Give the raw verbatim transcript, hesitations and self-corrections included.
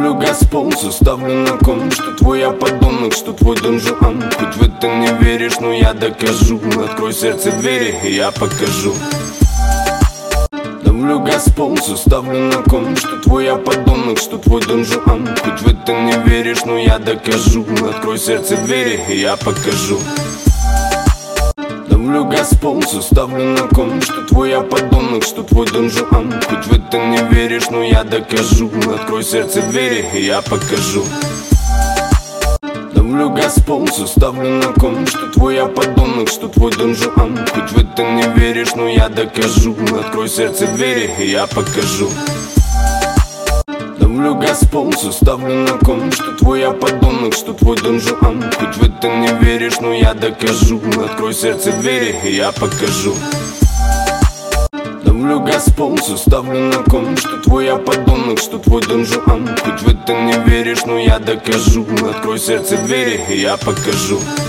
Давлю газ пол, составлю на кон, что твой я подонок, что твой Дон Жуан. Хоть в это не веришь, но я докажу. Открой сердце двери, и я покажу. Давлю газ пол, составлю на кон, что твой я подонок, что твой Дон Жуан. Хоть в это не веришь, но я докажу. Открой сердце двери, и я покажу. Давлю газ пол, составлю на кон, что твой я подонок, что твой Дон Жуан. Хоть в это не веришь, но я докажу. Открой сердце двери, и я покажу. Давлю газ пол, составлю на кон, что твой я подонок, что твой Дон Жуан. Хоть в это не веришь, но я докажу. Открой сердце двери, и я покажу. Давлю газ пол, составлю на кон, что твой я подонок, что твой Дон Жуан. Хоть в это не веришь, но я докажу. Открой сердце двери, и я покажу. Давлю газ пол, составлю на кон, что твой я подонок, что твой Дон Жуан. Хоть в это не веришь, но я докажу. Открой сердце двери, и я покажу.